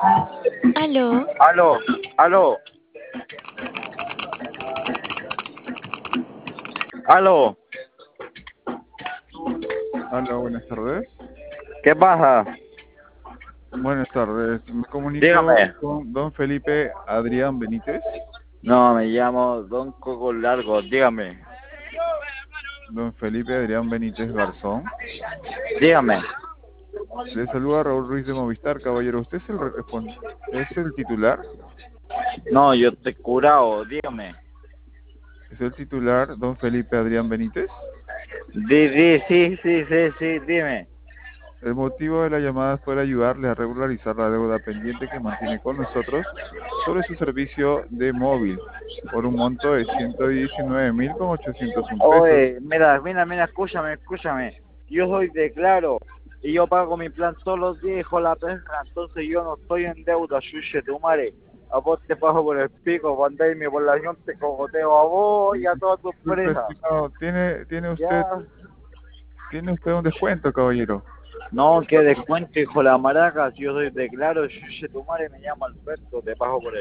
Aló, Aló, aló, aló, Hola, buenas tardes. ¿qué pasa? Buenas tardes. Me comunico Dígame. con don Felipe Adrián Benítez. No, me llamo Don Coco Largo, dígame, Don Felipe Adrián Benítez Garzón. dígame. Le saluda Raúl Ruiz de Movistar, caballero. ¿Usted es es el titular? No, yo estoy curado, dígame. ¿Es el titular, don Felipe Adrián Benítez? Sí, dime. El motivo de la llamada es para ayudarle a regularizar la deuda pendiente que mantiene con nosotros sobre su servicio de móvil por un monto de 119.801 pesos. Oye, mira, escúchame. Yo soy de Claro y yo pago mi plan todos los días, hijo de la perra, entonces yo no estoy en deuda, chuche tu madre. A vos te pago por el pico, cuando hay mi población te cogoteo a vos y a toda tu Disculpe, empresa. estimado, Ya. tiene usted un descuento, caballero. No, que descuento, hijo de la maraca, si yo soy de Claro, chuche tu madre, me llamo Alberto, te pago por el